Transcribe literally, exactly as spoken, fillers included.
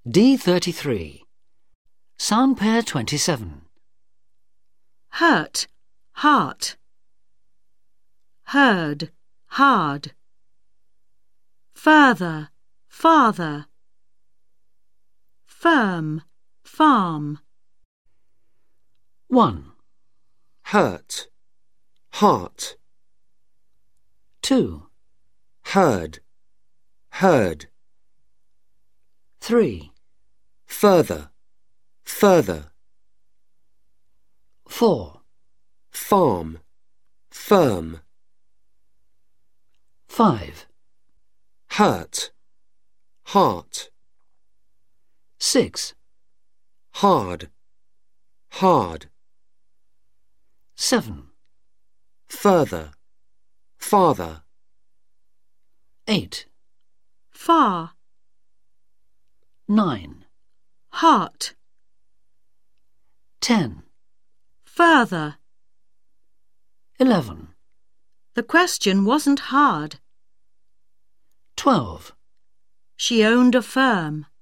D thirty-three. Sound pair twenty-seven. Hurt, heart. Heard, hard. Further, father. Firm, farm. one, hurt, heart. two, Heard, heard. three, Further, further. four, Farm, firm. five, Hurt, heart. six, Hard, hard. seven, Further, farther. eight, Far, nine, heart. ten, Further. eleven, The question wasn't hard. twelve. She owned a firm.